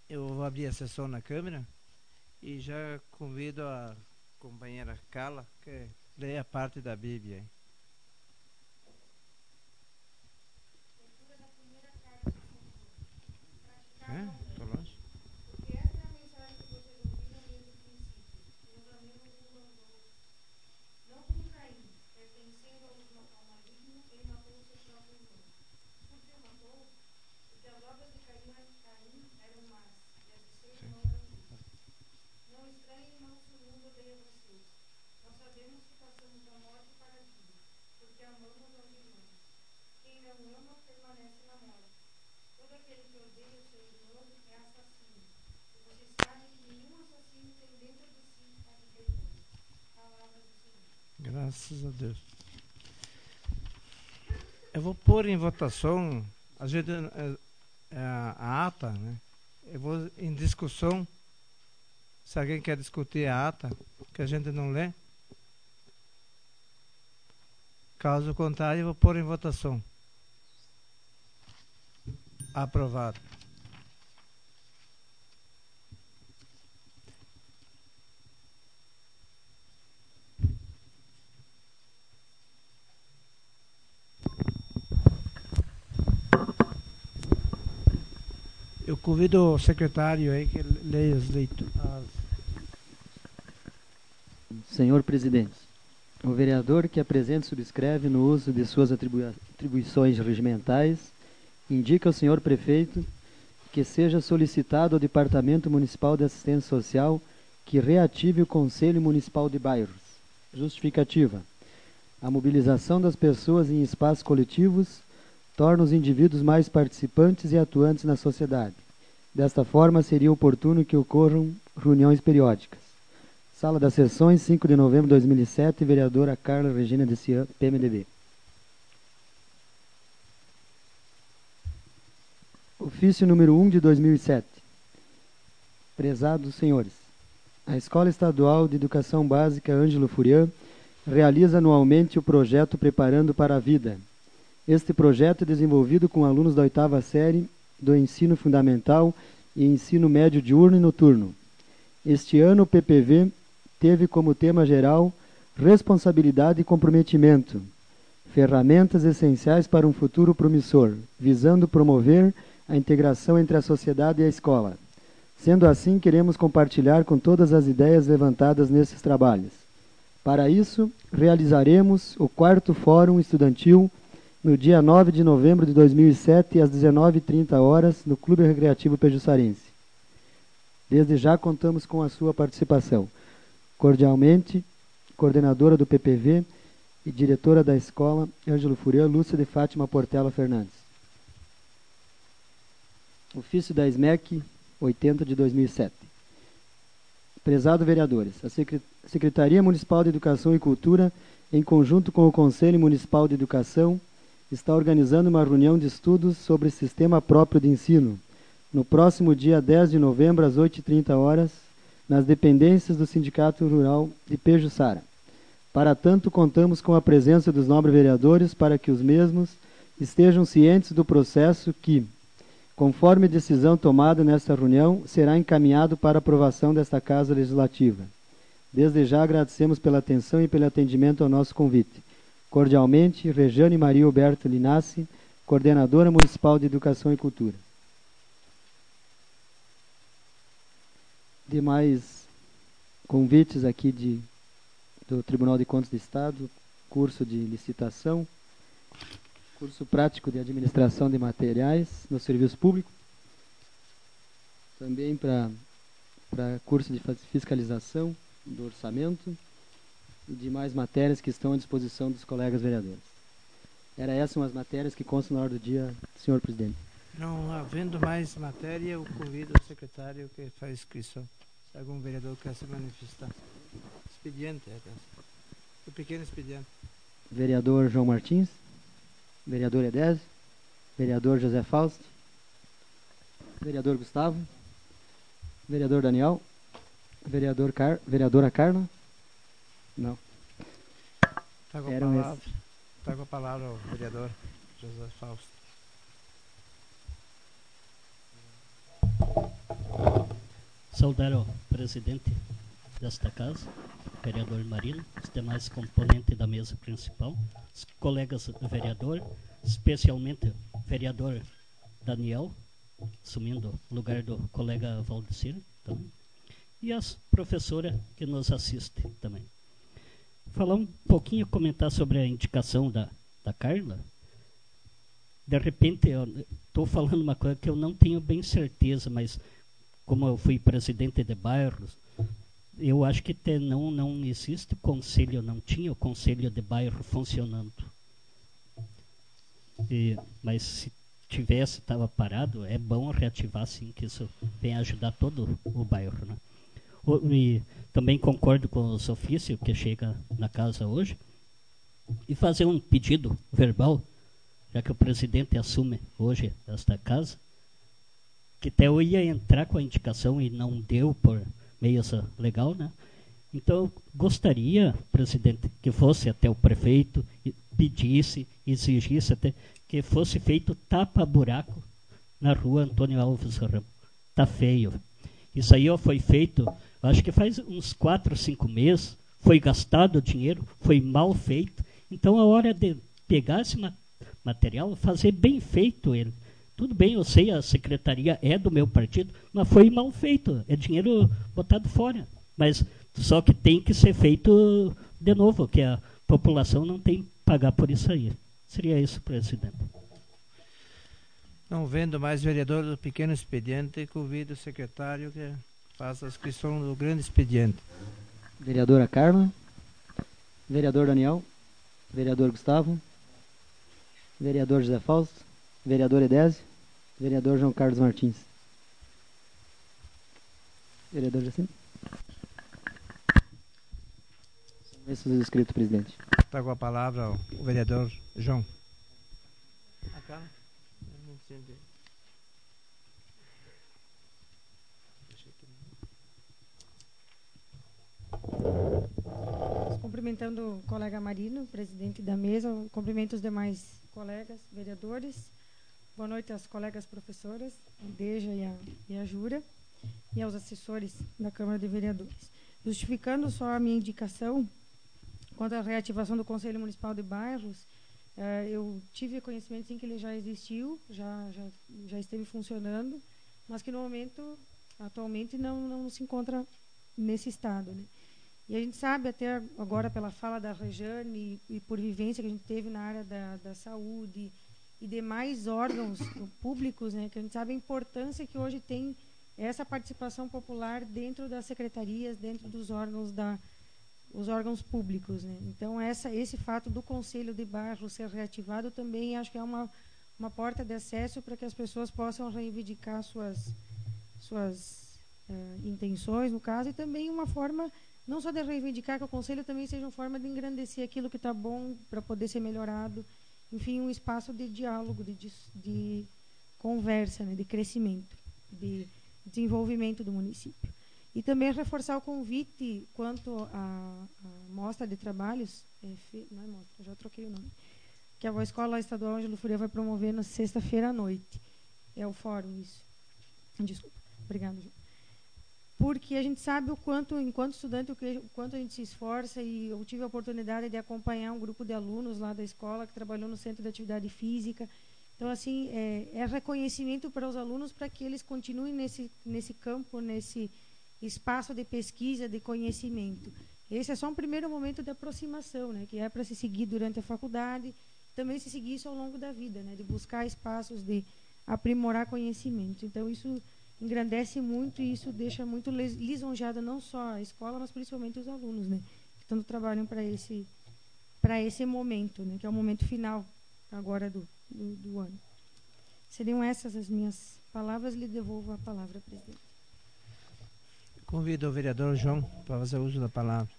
Eu vou abrir a sessão na câmera e já convido a companheira Carla que leia a parte da Bíblia. Hein? Tô longe. Porque esta é a mensagem que vocês ouviram desde o princípio. Nos amemos uns aos outros. Não como Caim, pertencendo ao maligno, ele matou o seu próprio irmão. Por que o matou? Porque as obras de Caim eram más, e as de seu irmão eram justas. Não estranhem, irmãos, se o mundo odeia vocês. Nós sabemos que passamos da morte para a vida, porque amamos aos irmãos. Quem não ama permanece na morte. Todo aquele que odeia o seu irmão é assassino. E vocês sabem que nenhum assassino tem dentro de si a vida eterna. Palavra do Senhor. Graças a Deus. Eu vou pôr em votação a ata, né? Eu vou em discussão. Se alguém quer discutir a ata, que a gente não lê. Caso contrário, eu vou pôr em votação. Aprovado. Eu convido o secretário aí que leia as leituras. Senhor Presidente, o vereador que apresenta e subscreve no uso de suas atribuições regimentais indica ao senhor prefeito que seja solicitado ao Departamento Municipal de Assistência Social que reative o Conselho Municipal de Bairros. Justificativa. A mobilização das pessoas em espaços coletivos torna os indivíduos mais participantes e atuantes na sociedade. Desta forma, seria oportuno que ocorram reuniões periódicas. Sala das Sessões, 5 de novembro de 2007, vereadora Carla Regina de Cian, PMDB. Ofício número 1 de 2007. Prezados senhores, a Escola Estadual de Educação Básica Ângelo Furian realiza anualmente o projeto Preparando para a Vida. Este projeto é desenvolvido com alunos da 8ª série do ensino fundamental e ensino médio diurno e noturno. Este ano o PPV teve como tema geral responsabilidade e comprometimento, ferramentas essenciais para um futuro promissor, visando promover a integração entre a sociedade e a escola. Sendo assim, queremos compartilhar com todas as ideias levantadas nesses trabalhos. Para isso, realizaremos o 4º Fórum Estudantil no dia 9 de novembro de 2007, às 19h30, no Clube Recreativo Pejuçarense. Desde já contamos com a sua participação. Cordialmente, coordenadora do PPV e diretora da escola Ângelo Furian, Lúcia de Fátima Portela Fernandes. Ofício da SMEC 80 de 2007. Prezado vereadores, a Secretaria Municipal de Educação e Cultura, em conjunto com o Conselho Municipal de Educação, está organizando uma reunião de estudos sobre sistema próprio de ensino, no próximo dia 10 de novembro, às 8h30, nas dependências do Sindicato Rural de Pejuçara. Para tanto, contamos com a presença dos nobres vereadores para que os mesmos estejam cientes do processo que, conforme decisão tomada nesta reunião, será encaminhado para aprovação desta Casa Legislativa. Desde já agradecemos pela atenção e pelo atendimento ao nosso convite. Cordialmente, Rejane Maria Alberto Linassi, Coordenadora Municipal de Educação e Cultura. Demais convites aqui do Tribunal de Contas do Estado, curso de licitação, curso prático de administração de materiais no serviço público, também para curso de fiscalização do orçamento e demais matérias que estão à disposição dos colegas vereadores. Era essas as matérias que constam na ordem do dia, senhor presidente. Não havendo mais matéria, eu convido o secretário que faz inscrição. Se algum vereador quer se manifestar. Expediente, o pequeno expediente. Vereador João Martins, vereador Edésio, vereador José Fausto, vereador Gustavo, vereador Daniel, vereadora Carla. Não. Está com a palavra o vereador José Fausto. Saudar o presidente desta casa, vereador Marino, os demais componentes da mesa principal, os colegas vereador, especialmente o vereador Daniel, assumindo o lugar do colega Valdecir também, e as professoras que nos assistem também. Falar um pouquinho, comentar sobre a indicação da Carla. De repente, eu estou falando uma coisa que eu não tenho bem certeza, mas como eu fui presidente de bairros, eu acho que não existe conselho, não tinha o conselho de bairro funcionando. Mas se tivesse, estava parado, é bom reativar sim, que isso vem ajudar todo o bairro, né? E também concordo com os ofícios que chega na casa hoje e fazer um pedido verbal, já que o presidente assume hoje esta casa, que até eu ia entrar com a indicação e não deu por meio legal, né? Então, gostaria, presidente, que fosse até o prefeito e pedisse, exigisse até que fosse feito tapa-buraco na rua Antônio Alves Ramos. Tá feio. Isso aí foi feito, acho que faz uns 4, 5 meses, foi gastado dinheiro, foi mal feito. Então, a hora de pegar esse material, fazer bem feito ele. Tudo bem, eu sei, a secretaria é do meu partido, mas foi mal feito, é dinheiro botado fora. Mas só que tem que ser feito de novo, que a população não tem que pagar por isso aí. Seria isso, presidente. Não vendo mais vereador do pequeno expediente, convido o secretário que faça a inscrição do grande expediente. Vereadora Carla, vereador Daniel, vereador Gustavo, vereador José Fausto, vereador Edésio, vereador João Carlos Martins. Vereador Jacinto. São esses os inscritos, presidente. Está com a palavra o vereador João. Cumprimentando o colega Marino, presidente da mesa, cumprimento os demais colegas, vereadores. Boa noite às colegas professoras, a Deja e a Jura, e aos assessores da Câmara de Vereadores. Justificando só a minha indicação, quanto à reativação do Conselho Municipal de Bairros, eu tive conhecimento sim que ele já existiu, já esteve funcionando, mas que no momento, atualmente, não se encontra nesse estado, né? E a gente sabe, até agora, pela fala da Rejane e por vivência que a gente teve na área da saúde e demais órgãos públicos, né, que a gente sabe a importância que hoje tem essa participação popular dentro das secretarias, dentro dos órgãos os órgãos públicos, né? Então, esse fato do Conselho de Bairro ser reativado também acho que é uma porta de acesso para que as pessoas possam reivindicar suas intenções, no caso, e também uma forma não só de reivindicar, que o Conselho também seja uma forma de engrandecer aquilo que está bom para poder ser melhorado. Enfim, um espaço de diálogo, de conversa, né, de crescimento, de desenvolvimento do município. E também reforçar o convite quanto à mostra de trabalhos, não é mostra, já troquei o nome, que a Escola Estadual Ângelo Furia vai promover na sexta-feira à noite. É o fórum, isso. Desculpa. Obrigada, Ju. Porque a gente sabe o quanto, enquanto estudante, o quanto a gente se esforça, e eu tive a oportunidade de acompanhar um grupo de alunos lá da escola que trabalhou no Centro de Atividade Física. Então, assim, é reconhecimento para os alunos para que eles continuem nesse campo, nesse espaço de pesquisa, de conhecimento. Esse é só um primeiro momento de aproximação, né, que é para se seguir durante a faculdade, também se seguir isso ao longo da vida, né, de buscar espaços de aprimorar conhecimento. Então, isso engrandece muito e isso deixa muito lisonjeada não só a escola, mas principalmente os alunos, né, que tanto trabalham para esse momento, né, que é o momento final agora do ano. Seriam essas as minhas palavras. Lhe devolvo a palavra, presidente. Convido o vereador João para fazer uso da palavra.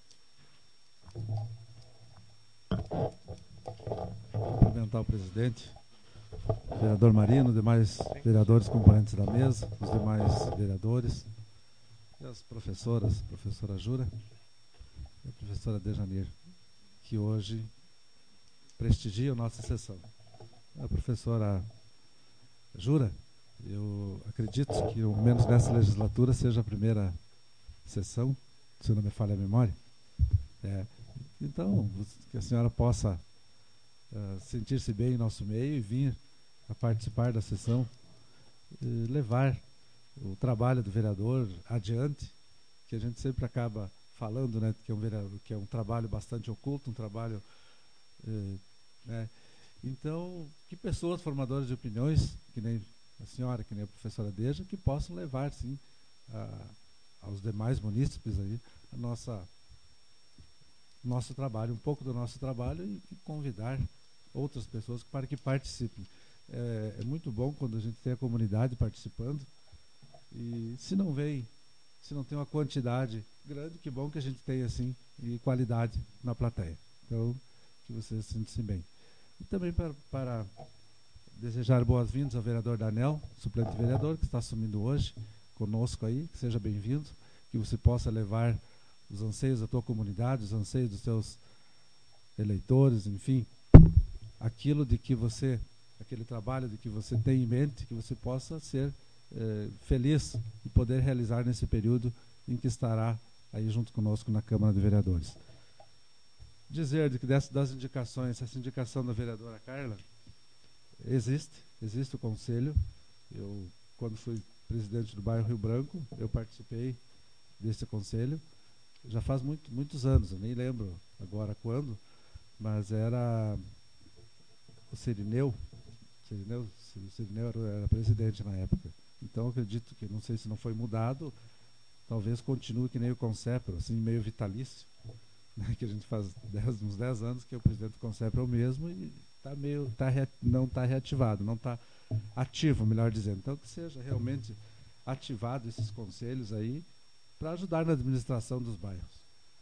Cumprimentar o presidente, o vereador Marino, demais vereadores componentes da mesa, os demais vereadores, e as professoras, a professora Jura e a professora Dejanir, que hoje prestigiam nossa sessão. A professora Jura Eu acredito que, ao menos nessa legislatura, seja a primeira sessão, se não me falha a memória. Então, que a senhora possa sentir-se bem em nosso meio e vir a participar da sessão, levar o trabalho do vereador adiante, que a gente sempre acaba falando, né, que é um trabalho bastante oculto, um trabalho, né. Então, que pessoas formadoras de opiniões, que nem a senhora, que nem a professora Deja, que possam levar, sim, aos demais munícipes aí nosso trabalho, um pouco do nosso trabalho, e convidar outras pessoas para que participem. É muito bom quando a gente tem a comunidade participando, e se não tem uma quantidade grande, que bom que a gente tem assim, e qualidade na plateia. Então, que vocês se sintam bem. E também para desejar boas-vindas ao vereador Daniel, suplente vereador, que está assumindo hoje conosco aí, que seja bem-vindo, que você possa levar os anseios da tua comunidade, os anseios dos seus eleitores, enfim, aquele trabalho de que você tem em mente, que você possa ser feliz e poder realizar nesse período em que estará aí junto conosco na Câmara de Vereadores. Dizer de que das indicações, essa indicação da vereadora Carla, existe o conselho. Eu, quando fui presidente do bairro Rio Branco, eu participei desse conselho, já faz muitos anos, eu nem lembro agora quando, mas era o Cirineu era presidente na época. Então, acredito que, não sei se não foi mudado, talvez continue que nem o Concepro, assim, meio vitalício, né, que a gente faz uns 10 anos que o presidente do Concepro é o mesmo, e não está reativado, não está ativo, melhor dizendo. Então, que seja realmente ativado esses conselhos aí, para ajudar na administração dos bairros.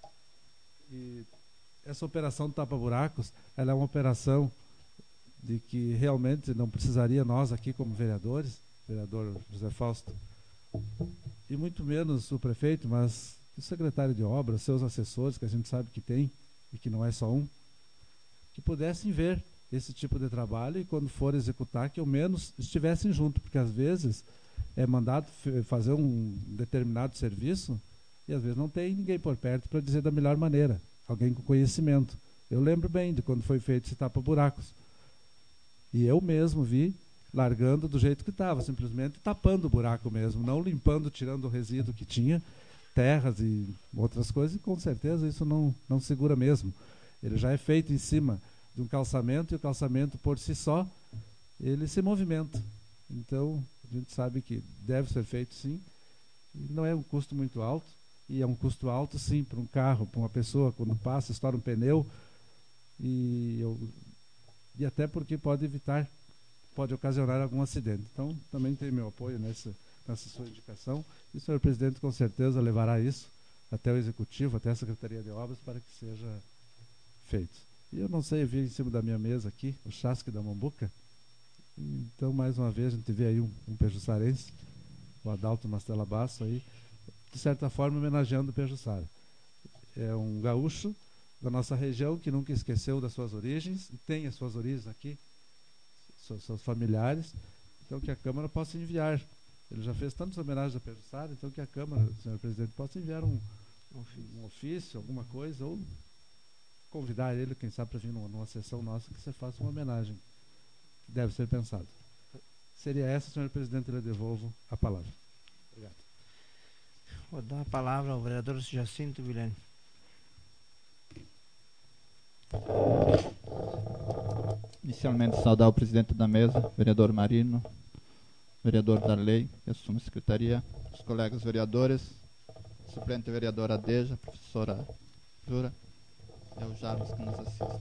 E essa operação do tapa-buracos, ela é uma operação de que realmente não precisaria nós aqui como vereadores, vereador José Fausto, e muito menos o prefeito, mas o secretário de obras, seus assessores, que a gente sabe que tem, e que não é só um, que pudessem ver esse tipo de trabalho, e quando for executar, que ao menos estivessem junto, porque às vezes é mandado fazer um determinado serviço e às vezes não tem ninguém por perto para dizer da melhor maneira, alguém com conhecimento. Eu lembro bem de quando foi feito esse tapa-buracos, e eu mesmo vi largando do jeito que estava, simplesmente tapando o buraco mesmo, não limpando, tirando o resíduo que tinha, terras e outras coisas, e com certeza isso não segura mesmo. Ele já é feito em cima de um calçamento, e o calçamento por si só, ele se movimenta. Então, a gente sabe que deve ser feito sim, e não é um custo muito alto, e é um custo alto sim para um carro, para uma pessoa, quando passa, estoura um pneu, e até porque pode ocasionar algum acidente. Então, também tem meu apoio nessa sua indicação, e o senhor presidente com certeza levará isso até o executivo, até a Secretaria de Obras, para que seja feito. E eu não sei, eu vi em cima da minha mesa aqui o chasque da Mambuca. Então, mais uma vez, a gente vê aí um pejuçarense, o Adalto Mastella Basso, aí, de certa forma, homenageando o Pejuçara. É um gaúcho da nossa região que nunca esqueceu das suas origens, e tem as suas origens aqui, seus familiares, então que a Câmara possa enviar. Ele já fez tantas homenagens a Pejuçara, então que a Câmara, senhor presidente, possa enviar um ofício, alguma coisa, ou convidar ele, quem sabe, para vir numa sessão nossa, que você faça uma homenagem, que deve ser pensado. Seria essa, senhor presidente, eu lhe devolvo a palavra. Obrigado. Vou dar a palavra ao vereador Jacinto Vilhena. Inicialmente, saudar o presidente da mesa, vereador Marino, vereador Darley, que assume a secretaria, os colegas vereadores, suplente vereadora Deja, professora Jura, e ao Jarvis que nos assiste.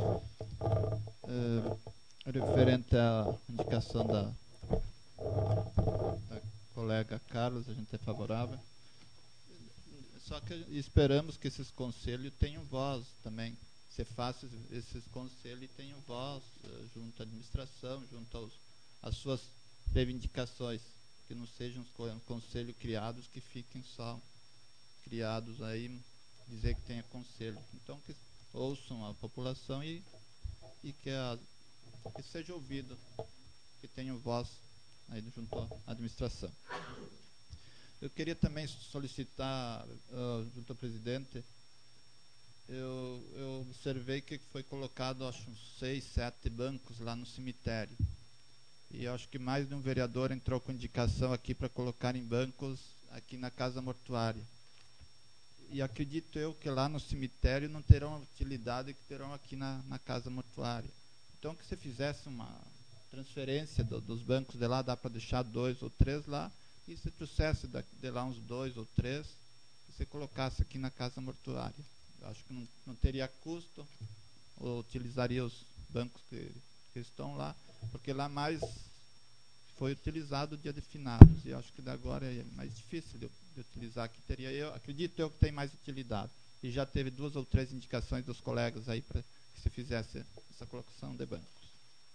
Referente à indicação da colega Carlos, a gente é favorável. Só que esperamos que esses conselhos tenham voz também. Se faça esses conselhos tenham voz junto à administração, junto às suas reivindicações, que não sejam os conselhos criados que fiquem só criados aí, dizer que tenha conselho. Então, que ouçam a população e que seja ouvido, que tenham voz aí junto à administração. Eu queria também solicitar, junto ao presidente, eu observei que foi colocado, acho, uns 6, 7 bancos lá no cemitério. E eu acho que mais de um vereador entrou com indicação aqui para colocar em bancos aqui na casa mortuária. E acredito eu que lá no cemitério não terão a utilidade que terão aqui na casa mortuária. Então, que você fizesse uma transferência dos bancos de lá, dá para deixar 2 ou 3 lá, e se trouxesse de lá uns 2 ou 3, e você colocasse aqui na casa mortuária. Eu acho que não teria custo, ou utilizaria os bancos que estão lá, porque lá mais foi utilizado o dia de finados, e eu acho que agora é mais difícil de utilizar, que teria, acredito eu que tem mais utilidade. E já teve 2 ou 3 indicações dos colegas aí para que se fizesse essa colocação de bancos.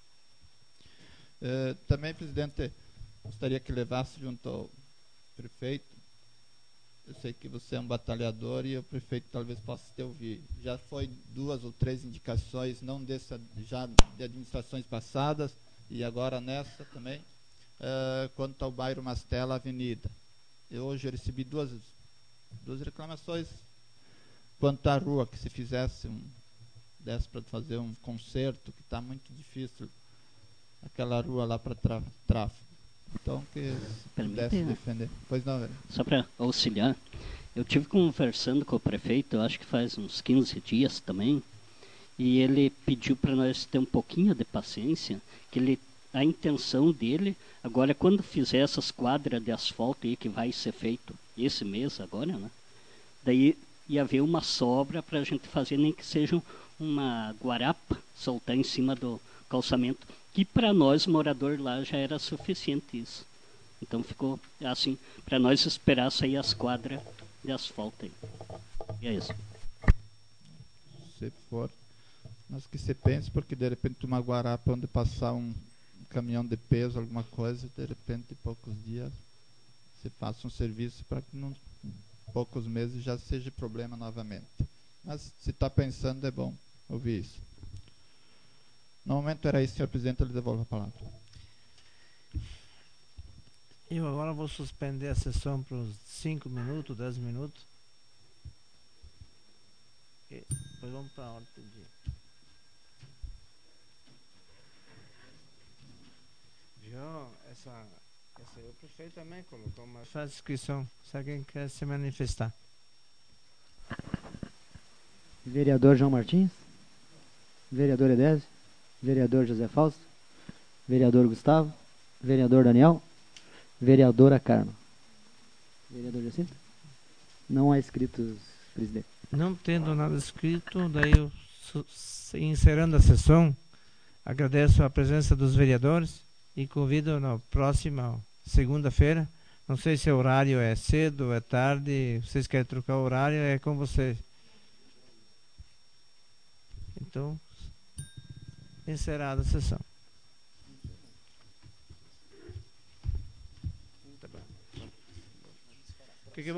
Também, presidente, gostaria que levasse junto ao prefeito. Eu sei que você é um batalhador e o prefeito talvez possa te ouvir. Já foi 2 ou 3 indicações, não já de administrações passadas, e agora nessa também, quanto ao bairro Mastela Avenida. Hoje eu recebi duas reclamações quanto à rua, que se fizesse desse para fazer um conserto, que está muito difícil, aquela rua lá para tráfego. Então, que pudesse defender. Pois não, velho. Só para auxiliar, eu tive conversando com o prefeito, eu acho que faz uns 15 dias também, e ele pediu para nós ter um pouquinho de paciência, que a intenção dele, agora quando fizer essas quadras de asfalto aí que vai ser feito esse mês agora, né? Daí ia haver uma sobra para a gente fazer, nem que seja uma guarapa, soltar em cima do calçamento, que para nós, morador lá, já era suficiente isso. Então ficou assim, para nós esperar sair as quadras de asfalto aí. E é isso. Se for, mas que você pense, porque de repente uma guarapa onde passar um caminhão de peso, alguma coisa, de repente em poucos dias você faça um serviço para que em poucos meses já seja problema novamente. Mas se está pensando, é bom ouvir isso. No momento era isso, senhor presidente, eu lhe devolvo a palavra. Eu agora vou suspender a sessão por uns 5 minutos, 10 minutos. E depois vamos para a ordem do dia. Viu? Essa aí o prefeito também colocou, mas faz inscrição, se alguém quer se manifestar. Vereador João Martins, vereador Edésio, vereador José Fausto, vereador Gustavo, vereador Daniel, vereadora Carmen. Vereador Jacinto? Não há inscritos, presidente. Não tendo nada escrito, daí eu, encerrando a sessão, agradeço a presença dos vereadores e convido na próxima segunda-feira. Não sei se o horário é cedo, é tarde, vocês querem trocar o horário, é com vocês. Então, encerrada a sessão.